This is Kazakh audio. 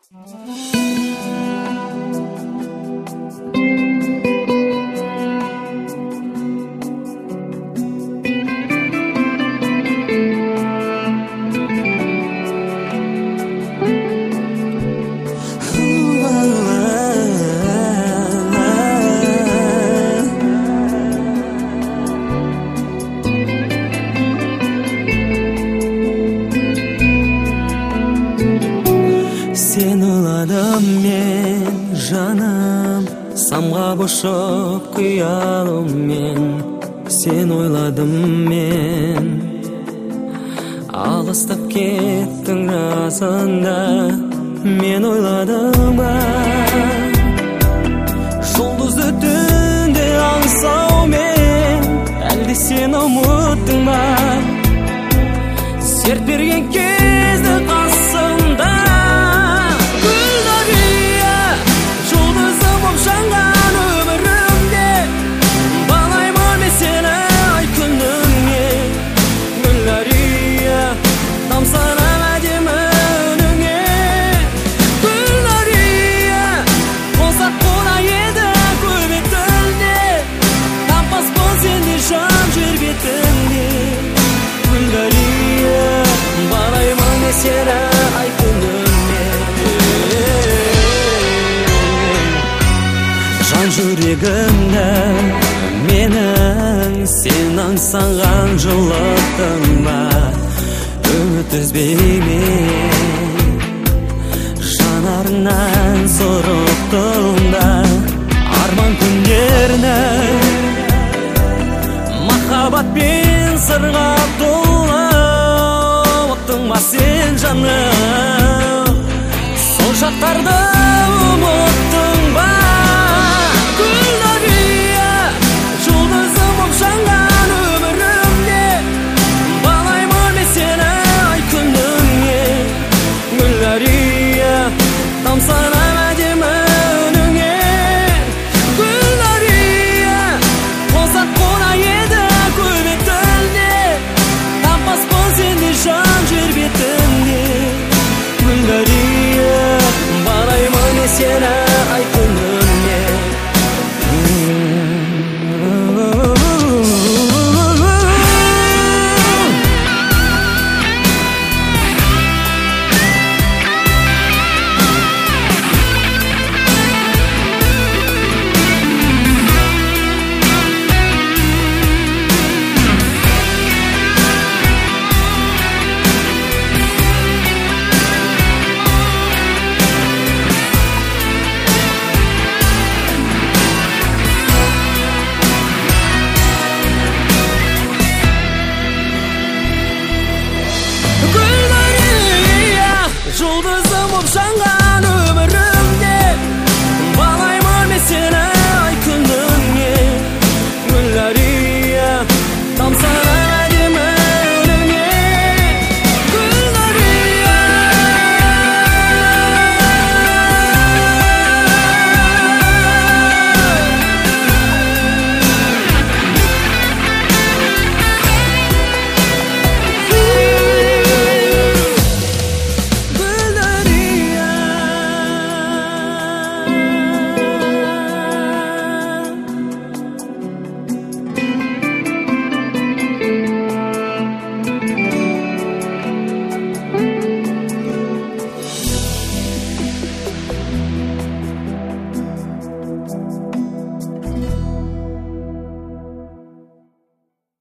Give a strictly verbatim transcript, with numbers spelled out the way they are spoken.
Сен ойладым мен, жаным, самға бошып қиялыммен. Сен ойладым мен, алыстап кеттің расында. Мен ойладым жұлдызды түнде аңсаумен, әлде сен ұмыттың ба? Серт берген кезді қасымда, сені ай күніңе. Жан жүрегімді менің сен аңсаған жылыттың ба? Үміт үзбеймін, жанарыңнан сұрыптың да арман күндерді, махаббатпен сырға толы ма сен жаным? Сол шақтарды ұмыттың ба? Гүлдәрия, жұлдызым боп жанған өмірімде, балаймын мен сені ай күніңе. Гүлдәрия, тамсанам әдемі үніңе. Гүлдәрия, қосақ қона еді көбетінде, таппаспын сенде жан жер бетінде. Гүлдәрия, балаймын мен сені ай күніңе. Жұлдызым боп жанған